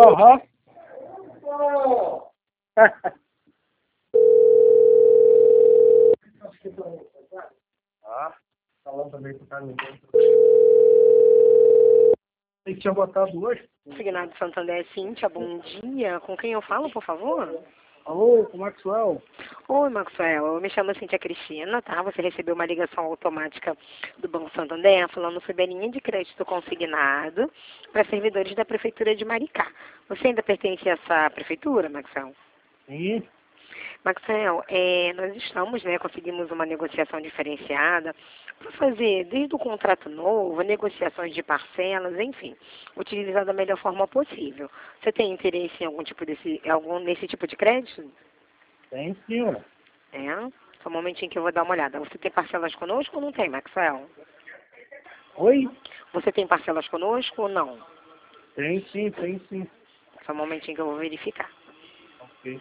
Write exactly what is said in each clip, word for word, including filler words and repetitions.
Aham. Ah, falando também pro cara. Ele tinha botado hoje. Signado Santander, Cíntia, bom dia. Com quem eu falo, por favor? Alô, com o Maxwell. Oi, Maxwell. Eu me chamo Cíntia Cristina, tá? Você recebeu uma ligação automática do Banco Santander falando sobre a linha de crédito consignado para servidores da Prefeitura de Maricá. Você ainda pertence a essa prefeitura, Maxwell? Sim. Maxwell, é, nós estamos, né, conseguimos uma negociação diferenciada para fazer desde o contrato novo, negociações de parcelas, enfim, utilizar da melhor forma possível. Você tem interesse em algum tipo desse, algum nesse tipo de crédito? Tem sim, ué. É? Só um momentinho que eu vou dar uma olhada. Você tem parcelas conosco ou não tem, Maxwell? Oi? Você tem parcelas conosco ou não? Tem sim, tem sim. Só um momentinho que eu vou verificar. Ok.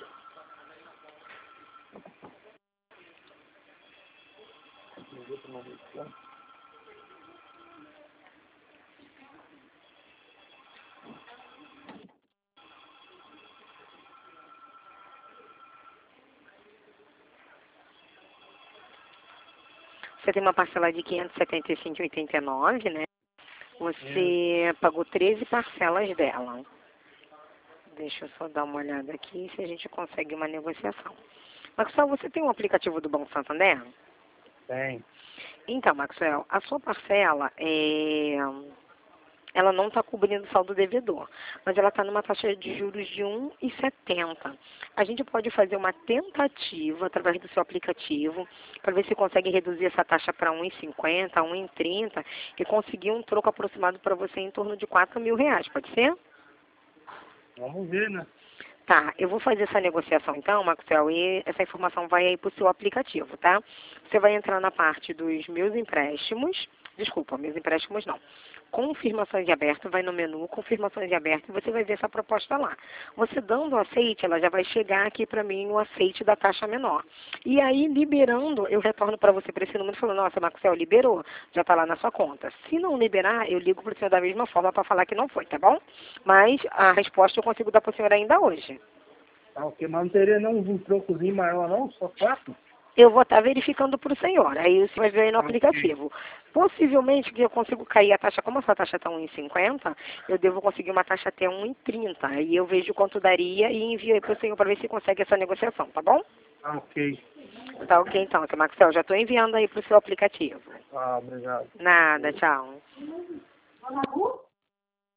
Você tem uma parcela de quinhentos e setenta e cinco reais e oitenta e nove centavos, né? Você é. pagou treze parcelas dela. Deixa eu só dar uma olhada aqui se a gente consegue uma negociação. Maxwell, você tem um aplicativo do Banco Santander? Tem. Então, Maxwell, a sua parcela é... ela não está cobrindo o saldo devedor, mas ela está numa taxa de juros de um vírgula setenta. A gente pode fazer uma tentativa através do seu aplicativo para ver se consegue reduzir essa taxa para um vírgula cinquenta, um vírgula trinta e conseguir um troco aproximado para você em torno de quatro mil reais, pode ser? Vamos ver, né? Tá, eu vou fazer essa negociação então, Maxwell, e essa informação vai aí para o seu aplicativo, tá? Você vai entrar na parte dos meus empréstimos, desculpa, meus empréstimos não. Confirmações de aberto, vai no menu, confirmações de aberto, e você vai ver essa proposta lá. Você dando o aceite, ela já vai chegar aqui para mim o aceite da taxa menor. E aí, liberando, eu retorno para você para esse número e falo, nossa, Maxwell, liberou, já está lá na sua conta. Se não liberar, eu ligo para o senhor da mesma forma para falar que não foi, tá bom? Mas a resposta eu consigo dar para o senhor ainda hoje. Tá ok, mas não teria não um trocozinho maior não? Só quatro? Eu vou estar verificando para o senhor, aí você vai ver aí no Ok. aplicativo. Possivelmente que eu consigo cair a taxa, como essa taxa está um vírgula cinquenta, eu devo conseguir uma taxa até um vírgula trinta. Aí eu vejo quanto daria e envio aí para o senhor para ver se consegue essa negociação, tá bom? Ah, ok. Tá ok então, que Maxwell, já estou enviando aí para o seu aplicativo. Ah, obrigado. Nada, tchau.